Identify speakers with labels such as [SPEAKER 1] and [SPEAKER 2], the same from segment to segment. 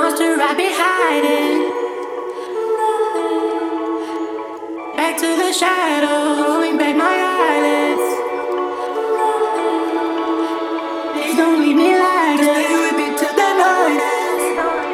[SPEAKER 1] monster right behind it. Back to the shadow, rolling back my eyelids. Please don't leave me like this. Stay with me till the night ends.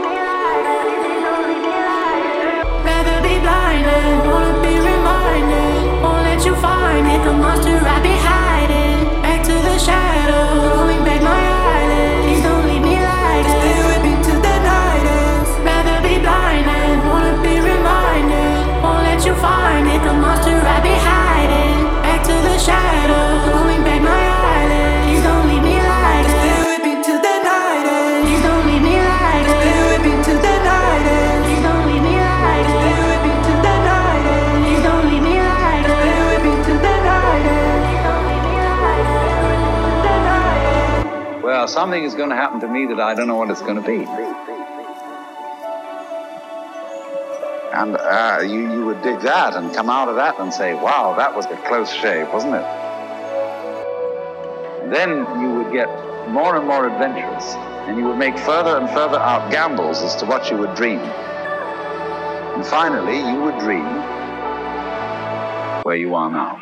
[SPEAKER 1] Rather be blinded, wanna be reminded. Won't let you find it, the monster right behind it. Back to the shadow, rolling back my eyelids. Please don't leave me like this. Stay with me till the night ends. Rather be blinded, wanna be reminded. Won't let you find it, the monster right behind it. Back to the shadow, rolling back my eyelids. Please don't leave me like this. Stay with me till the night ends. Please don't leave me like this. Stay with me till the night ends. Please don't leave me like this. Stay with me till the night ends. Please don't leave me like this. Stay with me till the night ends. Please don't leave me like this.
[SPEAKER 2] Well, something is going to happen to me that I don't know what it's going to be. And you would dig that and come out of that and say, wow, that was a close shave, wasn't it? And then you would get more and more adventurous, and you would make further and further out gambles as to what you would dream. And finally, you would dream where you are now.